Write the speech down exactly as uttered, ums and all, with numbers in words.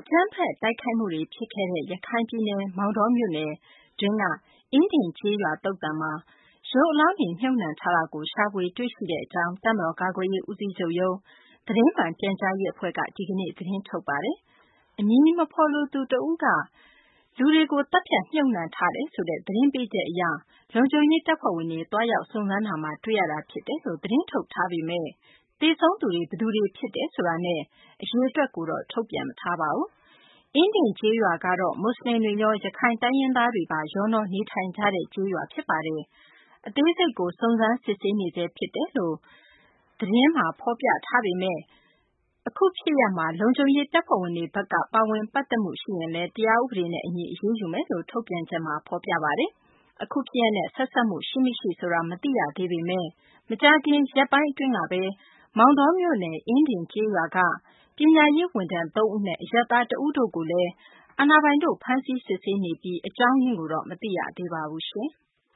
ကြမ်းဖက်တိုက်ခိုက်မှုတွေဖြစ်ခဲ့တဲ့ရခိုင်ပြည်နယ်မောင်တောမြို့နယ်တွင်းကအင်းဒင်ကျေးရွာသုဿန်မှာရုပ်အလောင်းတွေမြှုပ်နှံထားတာကိုရှာဖွေတွေ့ရှိကြောင်းတပ်မတော်ကာကွယ်ရေးဦးစီးချုပ်ရုံးသတင်းမှန်ပြန်ကြားရေးအဖွဲ့ကဒီကနေ့သတင်းထုတ်ပါတယ်။အမည်မဖော်လိုသူတဦးကလူတွေကိုတပ်ဖြတ်မြှုပ်နှံထားတယ်ဆိုတဲ့သတင်းပေးချက်အရလုံခြုံရေးတပ်ဖွဲ့ဝင်တွေတွားရောက်စုံစမ်းတာမှာတွေ့ရတာဖြစ်တယ်လို့သတင်းထုတ်ထားပေမဲ့သေဆုံးသူတွေဘယ်သူတွေဖြစ်တယ်ဆိုတာနဲ့အရေအတွက်ကိုတော့ထုတ်ပြန်မထားပါဘူး။အင်းဒင်ကျေးရွာကတော့မွတ်စလင်တွေရောရခိုင်တိုင်းရင်းသားတွေပါရောနှောနေထိုင်ကြတဲ့ကျေးရွာဖြစ်ပါတယ်။အသေးစိတ်ကိုစုံစမ်းစစ်ဆေးနေဆဲဖြစ်တယ်လို့သတင်းမှာဖော်ပြထားပေမဲ့အခုဖြစ်ရပ်မှာလုံခြုံရေးတပ်ဖွဲ့ဝင်တွေဘက်ကပါဝင်ပတ်သက်မှုရှိရင်လည်းတရားဥပဒေနဲ့အညီအရေးယူမယ်လို့ထုတ်ပြန်ချက်မှာဖော်ပြပါတယ်။အခုဖြစ်ရပ်နဲ့ဆက်စပ်မှုရှိမရှိဆိုတာမသိရသေးပေမဲ့မကြာခင်ရက်ပိုင်းအတွင်းကပဲမောင်တောမြို့နယ်အင်းဒင်ကျေးရွာကပညာရေးဝန်ထမ်းသုံးဦးနဲ့အရပ်သားတဦးတို့ကိုလည်းအာဏာပိုင်တို့ဖမ်းဆီးစစ်ဆေးနေပြီးအကြောင်းရင်းကိုတော့မသိရသေးပါဘူးရှင်။